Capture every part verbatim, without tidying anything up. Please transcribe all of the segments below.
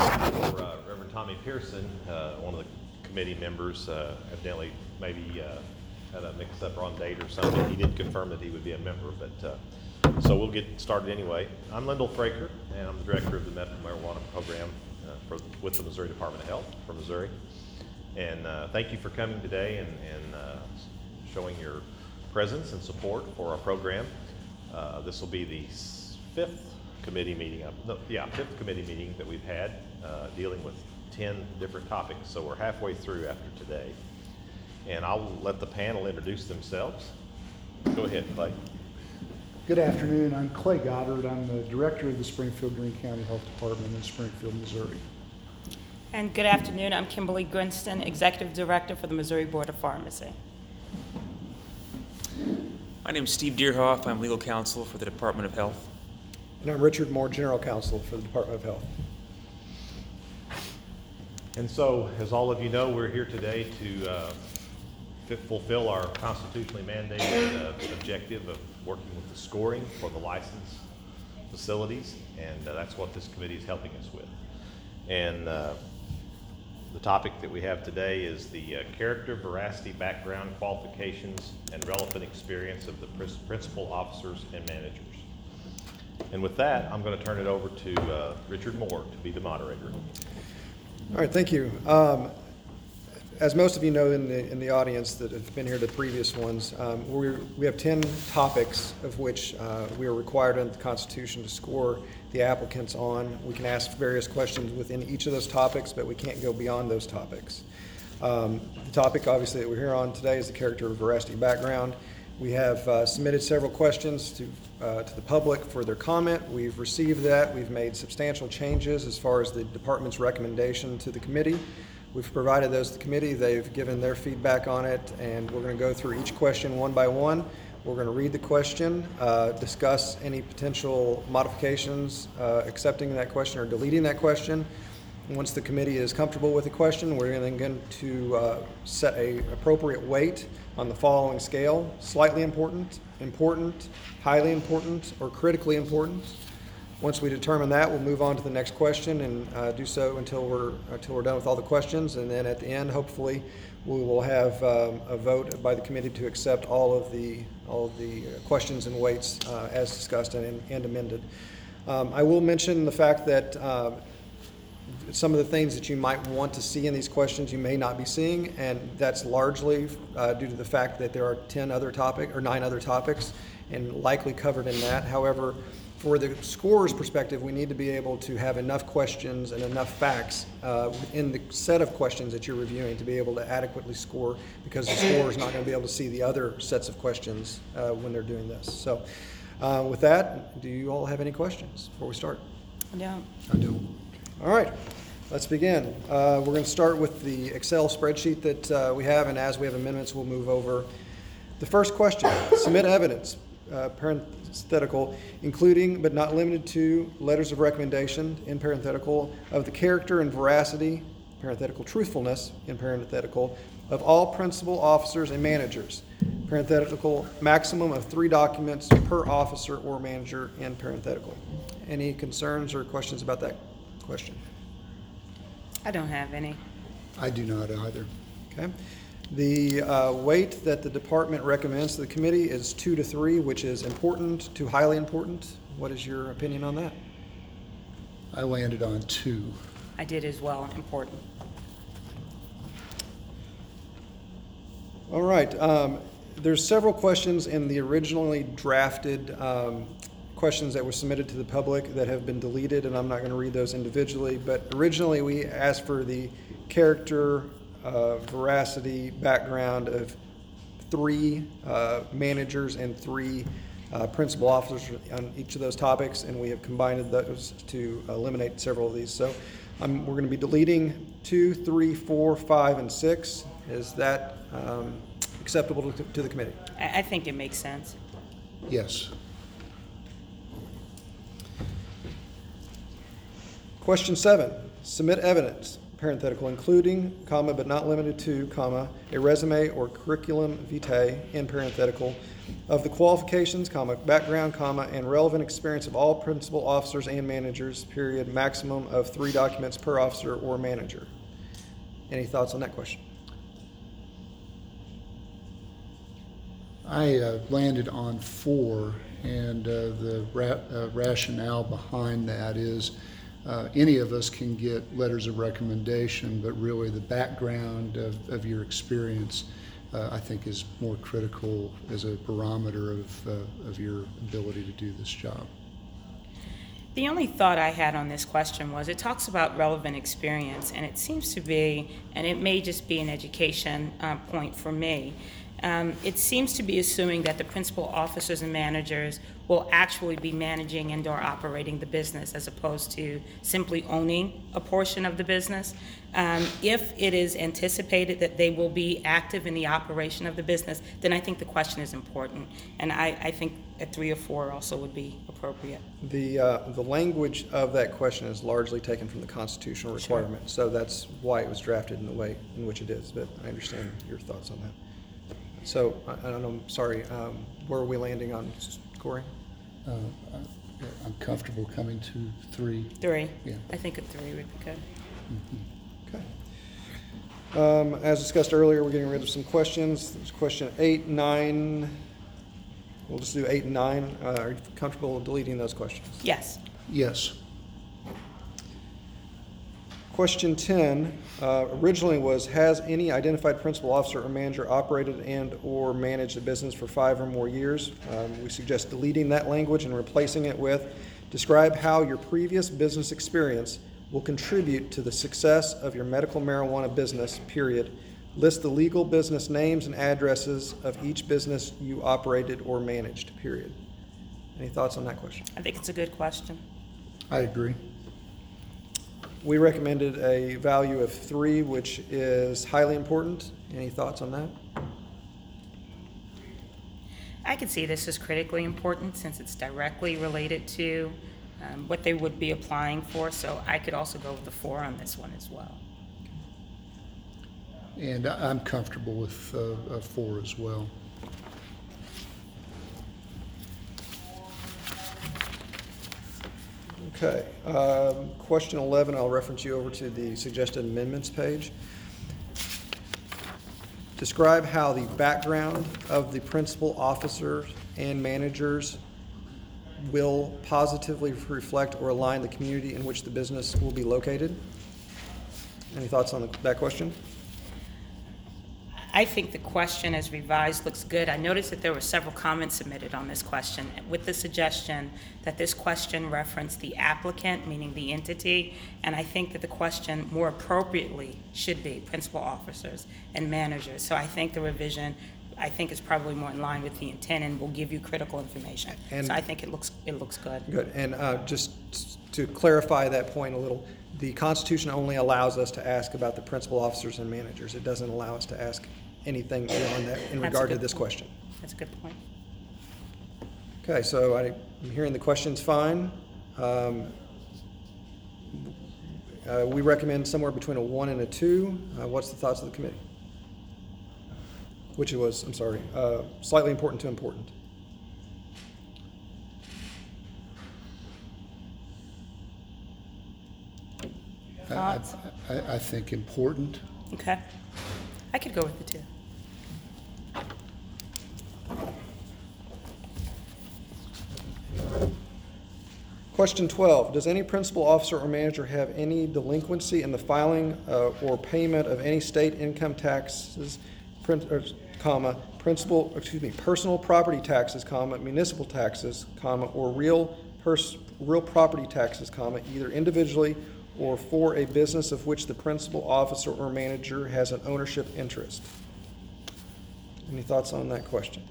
for uh, Reverend Tommy Pearson, uh, one of the committee members, uh, evidently maybe uh, had a mix-up on date or something. He did confirm that he would be a member, but uh, so we'll get started anyway. I'm Lyndall Fraker, and I'm the director of the medical marijuana program uh, for, with the Missouri Department of Health for Missouri. And uh, thank you for coming today and, and uh, showing your presence and support for our program. Uh, this will be the fifth committee meeting, uh, no, yeah, fifth committee meeting that we've had uh, dealing with ten different topics. So we're halfway through after today. And I'll let the panel introduce themselves. Go ahead, Clay. Good afternoon. I'm Clay Goddard. I'm the director of the Springfield-Greene County Health Department in Springfield, Missouri. And good afternoon. I'm Kimberly Grinston, executive director for the Missouri Board of Pharmacy. My name is Steve Deerhoff. I'm legal counsel for the Department of Health. And I'm Richard Moore, general counsel for the Department of Health. And so, as all of you know, we're here today to uh, fulfill our constitutionally mandated uh, objective of working with the scoring for the licensed facilities, and uh, that's what this committee is helping us with. And uh, the topic that we have today is the uh, character, veracity, background, qualifications, and relevant experience of the principal officers and managers. And with that, I'm going to turn it over to uh, Richard Moore to be the moderator. All right, thank you. Um, as most of you know in the in the audience that have been here to previous ones, um, we we have ten topics of which uh, we are required under the Constitution to score the applicants on. We can ask various questions within each of those topics, but we can't go beyond those topics. Um, the topic, obviously, that we're here on today is the character, veracity, background. We have uh, submitted several questions to uh, to the public for their comment. We've received that. We've made substantial changes as far as the department's recommendation to the committee. We've provided those to the committee. They've given their feedback on it, and we're going to go through each question one by one. We're going to read the question, uh, discuss any potential modifications, uh, accepting that question or deleting that question. And once the committee is comfortable with the question, we're then going to uh, set a appropriate weight on the following scale: slightly important, important, highly important, or critically important. Once we determine that, we'll move on to the next question and uh, do so until we're until we're done with all the questions. And then at the end, hopefully, we will have um, a vote by the committee to accept all of the all of the questions and weights uh, as discussed and, and amended. Um, I will mention the fact that uh, some of the things that you might want to see in these questions you may not be seeing, and that's largely uh, due to the fact that there are ten other topic or nine other topics and likely covered in that. However, for the scorer's perspective, we need to be able to have enough questions and enough facts uh, in the set of questions that you're reviewing to be able to adequately score, because the scorer is not going to be able to see the other sets of questions uh, when they're doing this. So uh, with that, do you all have any questions before we start? I don't. I do. All right, let's begin. Uh, we're going to start with the Excel spreadsheet that uh, we have, and as we have amendments, we'll move over. The first question: submit evidence, uh, parenthetical, including but not limited to letters of recommendation, in parenthetical, of the character and veracity, parenthetical, truthfulness, in parenthetical, of all principal officers and managers, parenthetical, maximum of three documents per officer or manager, in parenthetical. Any concerns or questions about that question? I don't have any. I do not either. Okay. The uh, weight that the department recommends to the committee is two to three, which is important to highly important. What is your opinion on that? I landed on two. I did as well. Important. All right. Um, there's several questions in the originally drafted um, questions that were submitted to the public that have been deleted, and I'm not going to read those individually, but originally we asked for the character, uh, veracity, background of three uh, managers and three uh, principal officers on each of those topics, and we have combined those to eliminate several of these. So um, we're going to be deleting two, three, four, five, and six. Is that um, acceptable to, to the committee? I, I think it makes sense. Yes. Question seven, submit evidence, parenthetical, including, comma, but not limited to, comma, a resume or curriculum vitae, in parenthetical, of the qualifications, comma, background, comma, and relevant experience of all principal officers and managers, period, maximum of three documents per officer or manager. Any thoughts on that question? I uh, landed on four, and uh, the ra- uh, rationale behind that is uh, any of us can get letters of recommendation, but really the background of, of your experience, uh, I think, is more critical as a barometer of, uh, of your ability to do this job. The only thought I had on this question was it talks about relevant experience, and it seems to be, and it may just be an education uh, point for me, um, it seems to be assuming that the principal officers and managers will actually be managing and or operating the business as opposed to simply owning a portion of the business. Um, if it is anticipated that they will be active in the operation of the business, then I think the question is important, and I, I think a three or four also would be appropriate. The, uh, the language of that question is largely taken from the constitutional requirement, Sure. so that's why it was drafted in the way in which it is, but I understand your thoughts on that. So, I, I don't know, I'm sorry, um, where are we landing on, Corey? Uh, I- I'm comfortable coming to three. Three. Yeah. I think a three would be good. Okay. Um, as discussed earlier, we're getting rid of some questions. There's question eight, nine, we'll just do eight and nine. Uh, are you comfortable deleting those questions? Yes. Yes. Question ten, uh, originally was, has any identified principal officer or manager operated and/or managed a business for five or more years? Um, we suggest deleting that language and replacing it with, describe how your previous business experience will contribute to the success of your medical marijuana business, period. List the legal business names and addresses of each business you operated or managed, period. Any thoughts on that question? I think it's a good question. I agree. We recommended a value of three, which is highly important. Any thoughts on that? I could see this as critically important since it's directly related to um, what they would be applying for, so I could also go with the four on this one as well. And I- I'm comfortable with uh, a four as well. Okay. Um, question eleven, I'll reference you over to the suggested amendments page. Describe how the background of the principal officers and managers will positively reflect or align the community in which the business will be located. Any thoughts on that question? I think the question as revised looks good. I noticed that there were several comments submitted on this question with the suggestion that this question referenced the applicant, meaning the entity, and I think that the question more appropriately should be principal officers and managers. So I think the revision, I think, is probably more in line with the intent and will give you critical information. And- so I think it looks it looks good. Good. And uh, just to clarify that point a little, the Constitution only allows us to ask about the principal officers and managers. It doesn't allow us to ask anything beyond that in That's a regard to good this point. question. That's a good point. Okay, so I- I'm hearing the questions fine. Um, uh, We recommend somewhere between a one and a two. Uh, What's the thoughts of the committee? Which it was, I'm sorry, uh, slightly important to important. I- I, Thoughts? I, I think important. Okay. I could go with the two. Question twelve, does any principal officer or manager have any delinquency in the filing uh, or payment of any state income taxes, prin- or, comma, principal, excuse me, personal property taxes, comma, municipal taxes, comma, or real pers- real property taxes, comma, either individually or for a business of which the principal officer or manager has an ownership interest? Any thoughts on that question?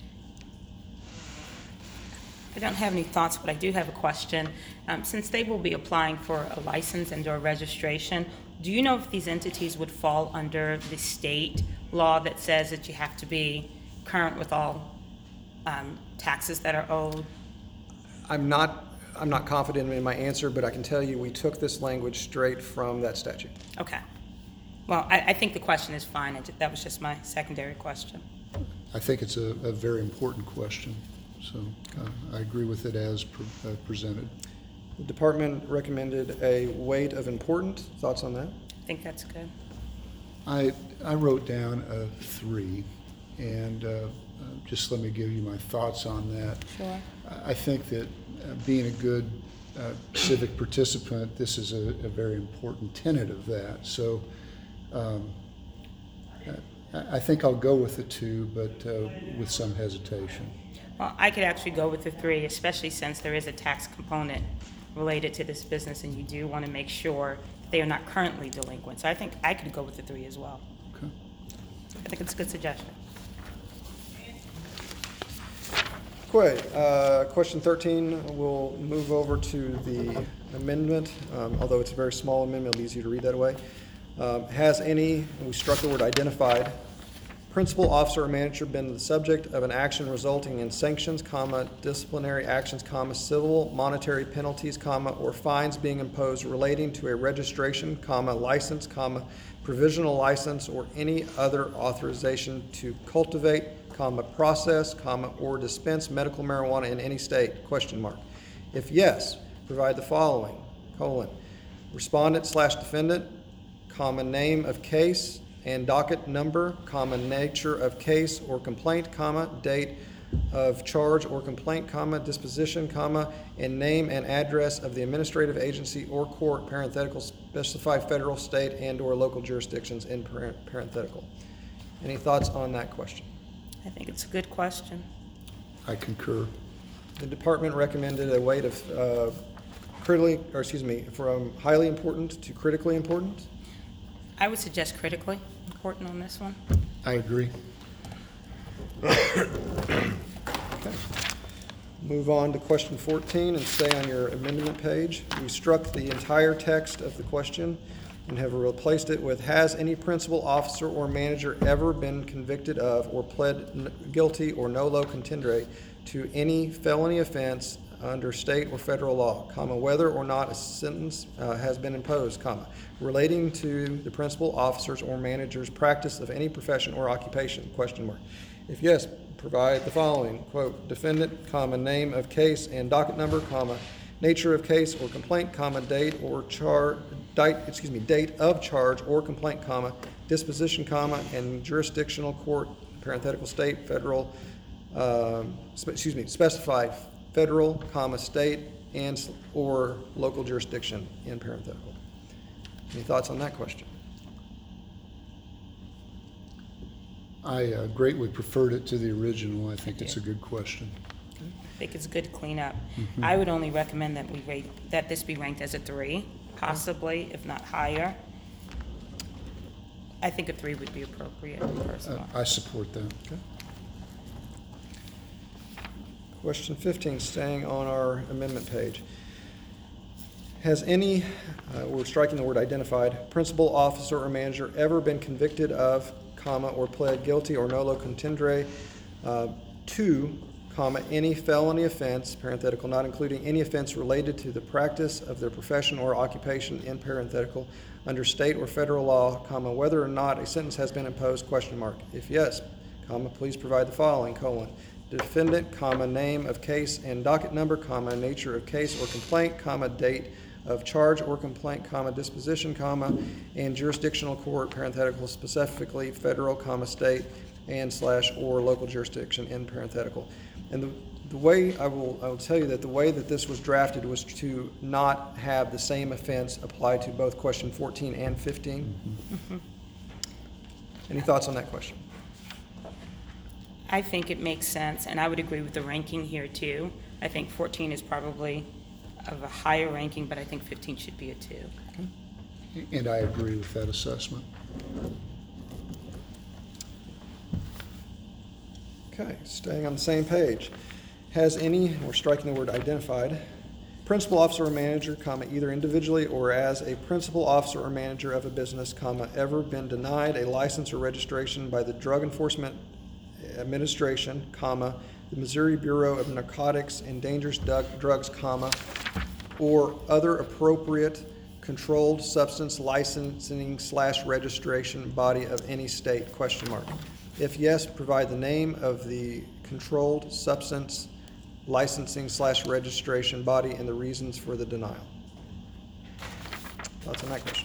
I don't have any thoughts, but I do have a question. Um, since they will be applying for a license and or registration, do you know if these entities would fall under the state law that says that you have to be current with all um, taxes that are owed? I'm not I'm not confident in my answer, but I can tell you we took this language straight from that statute. Okay. Well, I, I think the question is fine. I ju- That was just my secondary question. I think it's a, a very important question, so uh, I agree with it as pre- uh, presented. The department recommended a weight of important. Thoughts on that? I think that's good. I, I wrote down a three, and uh, uh, just let me give you my thoughts on that. Sure. I I think that uh, being a good uh, civic participant, this is a, a very important tenet of that. So um, I, I think I'll go with the two, but uh, with some hesitation. Well, I could actually go with the three, especially since there is a tax component related to this business, and you do want to make sure they are not currently delinquent. So I think I could go with the three as well. Okay. I think it's a good suggestion. Okay, uh, question thirteen, we'll move over to the amendment, um, although it's a very small amendment, it'll be easy to read that way. Um, Has any, and we struck the word identified, principal, officer, or manager been the subject of an action resulting in sanctions, comma, disciplinary actions, comma, civil, monetary penalties, comma, or fines being imposed relating to a registration, comma, license, comma, provisional license, or any other authorization to cultivate, comma, process, comma, or dispense medical marijuana in any state, question mark. If yes, provide the following, colon, respondent slash defendant, comma, name of case and docket number, comma, nature of case or complaint, comma, date of charge or complaint, comma, disposition, comma, and name and address of the administrative agency or court, parenthetical, specify federal, state, and/or local jurisdictions in parent- parenthetical. Any thoughts on that question? I think it's a good question. I concur. The department recommended a weight of uh, critically, or excuse me, from highly important to critically important. I would suggest critically important on this one. I agree. Move on to question fourteen and stay on your amendment page. We struck the entire text of the question and have replaced it with, has any principal, officer, or manager ever been convicted of or pled n- guilty or nolo contendere to any felony offense under state or federal law, comma, whether or not a sentence uh, has been imposed, comma, relating to the principal, officers, or manager's practice of any profession or occupation, question mark. If yes, provide the following, quote, defendant, comma, name of case and docket number, comma, nature of case or complaint, comma, date or char, date, excuse me, date of charge or complaint, comma, disposition, comma, and jurisdictional court, parenthetical, state, federal, um, spe- excuse me, specify federal, comma, state, and s- or local jurisdiction in parenthetical. Any thoughts on that question? I uh, greatly preferred it to the original. I think I it's do. a good question. I think it's good cleanup. I would only recommend that we rate, that this be ranked as a three, possibly, if not higher. I think a three would be appropriate, Uh, personally. I support that. Okay. Question fifteen, staying on our amendment page. Has any, uh, we're striking the word identified, principal, officer, or manager ever been convicted of, comma, or pled guilty or nolo contendere uh, to, comma, any felony offense, parenthetical, not including any offense related to the practice of their profession or occupation, in parenthetical, under state or federal law, comma, whether or not a sentence has been imposed, question mark. If yes, comma, please provide the following, colon, defendant, comma, name of case and docket number, comma, nature of case or complaint, comma, date of charge or complaint, comma, disposition, comma, and jurisdictional court, parenthetical, specifically federal, comma, state, and slash or local jurisdiction, in parenthetical. And the, the way, I will, I will tell you that the way that this was drafted was to not have the same offense apply to both question fourteen and fifteen. Mm-hmm. Any thoughts on that question? I think it makes sense, and I would agree with the ranking here, too. I think fourteen is probably of a higher ranking, but I think fifteen should be a two. And I agree with that assessment. Okay, staying on the same page. Has any, we're striking the word identified, principal, officer, or manager, comma, either individually or as a principal, officer, or manager of a business, comma, ever been denied a license or registration by the Drug Enforcement Administration, comma, the Missouri Bureau of Narcotics and Dangerous Dug- Drugs, comma, or other appropriate controlled substance licensing slash registration body of any state, question mark. If yes, provide the name of the controlled substance licensing slash registration body and the reasons for the denial. Thoughts on that question?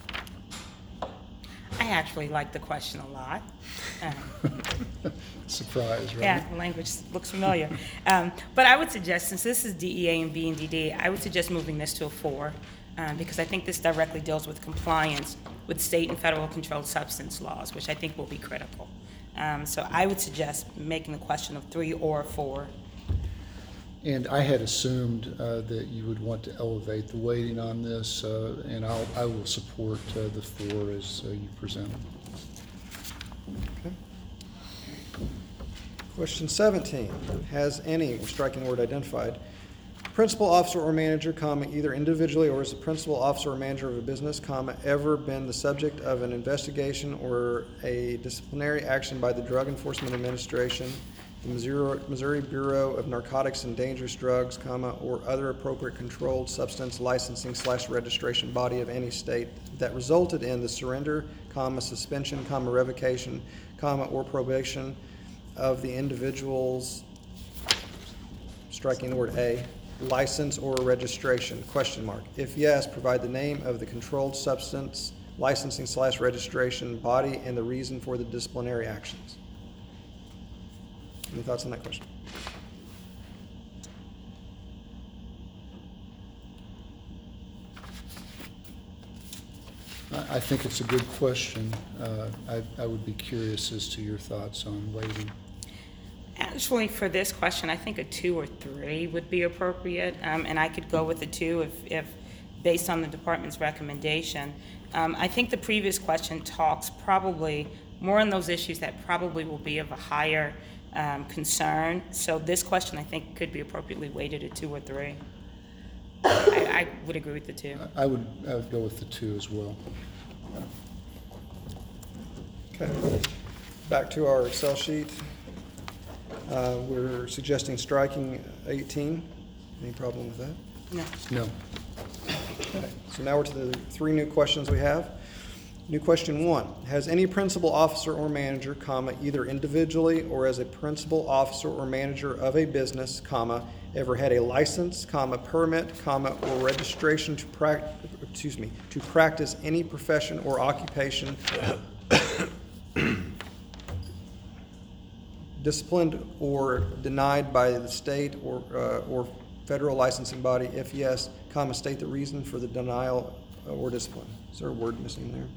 I actually like the question a lot. Um, Surprise, right? Yeah, the language looks familiar. Um, But I would suggest, since this is D E A and B and D D, I would suggest moving this to a four, um, because I think this directly deals with compliance with state and federal controlled substance laws, which I think will be critical. Um, So I would suggest making the question of three or four. And I had assumed uh, that you would want to elevate the weighting on this, uh, and I'll, I will support uh, the four as uh, you presented. Okay. Question seventeen, has any, we're striking the word identified, principal officer or manager, comma, either individually or as a principal officer or manager of a business, comma, ever been the subject of an investigation or a disciplinary action by the Drug Enforcement Administration, the Missouri, Missouri Bureau of Narcotics and Dangerous Drugs, comma, or other appropriate controlled substance licensing slash registration body of any state that resulted in the surrender, comma, suspension, comma, revocation, comma, or probation of the individual's, striking the word A, license or registration, question mark. If yes, provide the name of the controlled substance licensing slash registration body and the reason for the disciplinary actions. Any thoughts on that question? I, I think it's a good question. Uh, I, I would be curious as to your thoughts on weighting. Actually, for this question, I think a two or three would be appropriate, um, and I could go with a two if, if based on the department's recommendation. Um, I think the previous question talks probably more on those issues that probably will be of a higher um, concern. So this question, I think, could be appropriately weighted at two or three. I, I would agree with the two. I would, I would go with the two as well. Okay. Back to our Excel sheet. Uh, we're suggesting striking eighteen. Any problem with that? No. No. Okay. So now we're to the three new questions we have. New question one, has any principal officer or manager, comma, either individually or as a principal officer or manager of a business, comma, ever had a license, comma, permit, comma, or registration to prac, excuse me, to practice any profession or occupation disciplined or denied by the state or, uh, or federal licensing body? If yes, comma, state the reason for the denial or discipline. Is there a word missing there?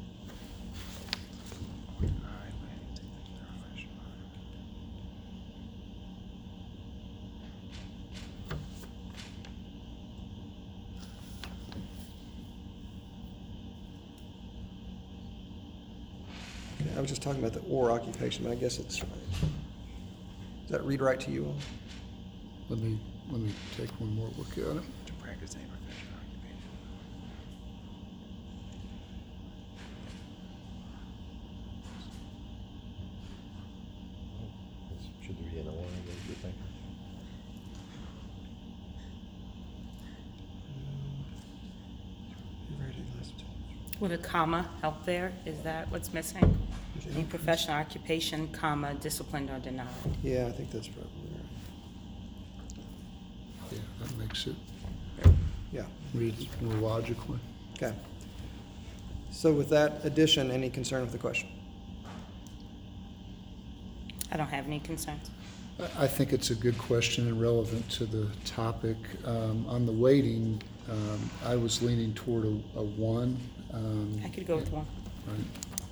Okay, I was just talking about the or occupation, but I guess it's right. Does that read right to you all? Let me, let me take one more look at it. To practice any profession or occupation. Should there be an or, what do you think? Would a comma help there? Is that what's missing? Any profession, occupation, comma, disciplined or denied? Yeah, I think that's probably right. Yeah, that makes it Yeah, read more logically. okay. So with that addition, any concern with the question? I don't have any concerns. I- I think it's a good question and relevant to the topic. Um, on the weighting, um, I was leaning toward a, a one. Um, I could go with one. right.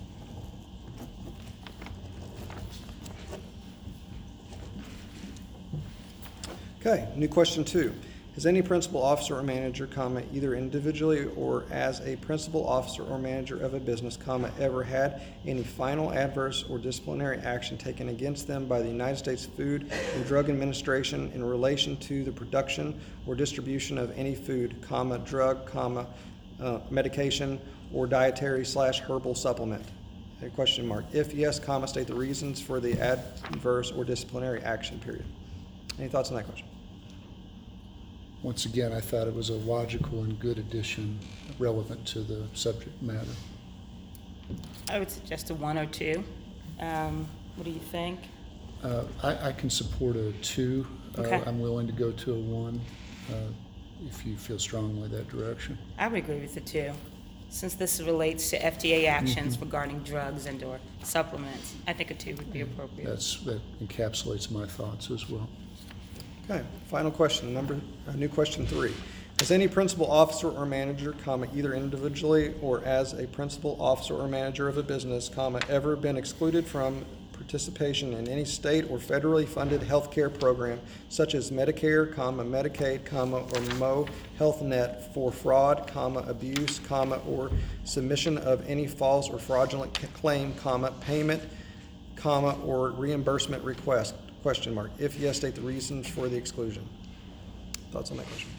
Okay, new question two. Has any principal officer or manager, comma, either individually or as a principal officer or manager of a business, comma, ever had any final adverse or disciplinary action taken against them by the United States Food and Drug Administration in relation to the production or distribution of any food, comma, drug, comma, uh, medication, or dietary slash herbal supplement? A question mark. If yes, comma, state the reasons for the adverse or disciplinary action, period. Any thoughts on that question? once again, I thought it was a logical and good addition relevant to the subject matter. I would suggest a one or two. Um, What do you think? Uh, I, I can support a two. Uh, Okay. I'm willing to go to a one uh, if you feel strongly that direction. I would agree with the two, since this relates to F D A actions Mm-hmm. regarding drugs and or supplements. I think a two would be appropriate. That's, that encapsulates my thoughts as well. Okay, final question, number, uh, new question three. Has any principal officer or manager, comma, either individually or as a principal officer or manager of a business, comma, ever been excluded from participation in any state or federally funded healthcare program such as Medicare, comma, Medicaid, comma, or M O Health Net for fraud, comma, abuse, comma, or submission of any false or fraudulent c- claim, comma, payment, comma, or reimbursement request, question mark. If yes, state the reasons for the exclusion. Thoughts on that question?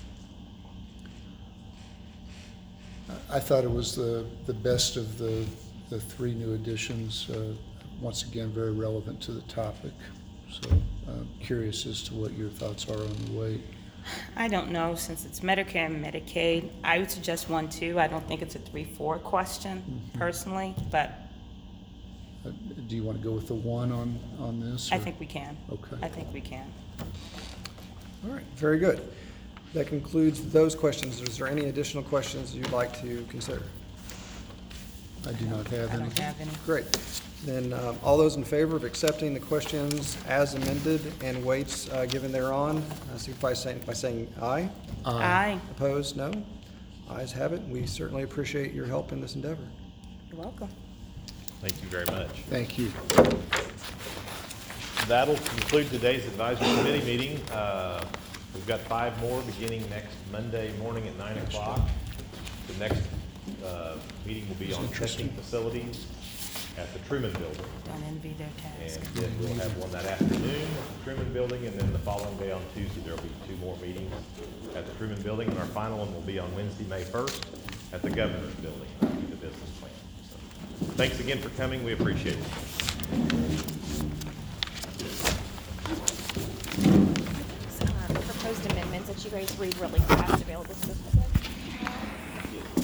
I thought it was the, the best of the, the three new additions. Uh, once again, very relevant to the topic. So uh, curious as to what your thoughts are on the weight. I don't know, since it's Medicare and Medicaid, I would suggest one, two. I don't think it's a three, four question Mm-hmm. personally, but Uh, do you want to go with the one on, on this? I or- think we can. Okay. I think we can. All right, very good. That concludes those questions. Is there any additional questions you'd like to consider? I do not have I any. don't have any. Great. Then, um, all those in favor of accepting the questions as amended and weights uh, given thereon, uh, signify by saying, by saying aye. Aye. Opposed, no. Ayes have it. We certainly appreciate your help in this endeavor. You're welcome. Thank you very much. Thank you. That'll conclude today's advisory committee meeting. Uh, We've got five more beginning next Monday morning at nine o'clock. The next uh, meeting will be on testing facilities at the Truman Building. Don't envy their task. And then we'll have one that afternoon at the Truman Building, and then the following day on Tuesday, there'll be two more meetings at the Truman Building. And our final one will be on Wednesday, May first, at the Governor's Building, the business plan. So, thanks again for coming. We appreciate it. uh, proposed amendments that you guys read really fast available to the public.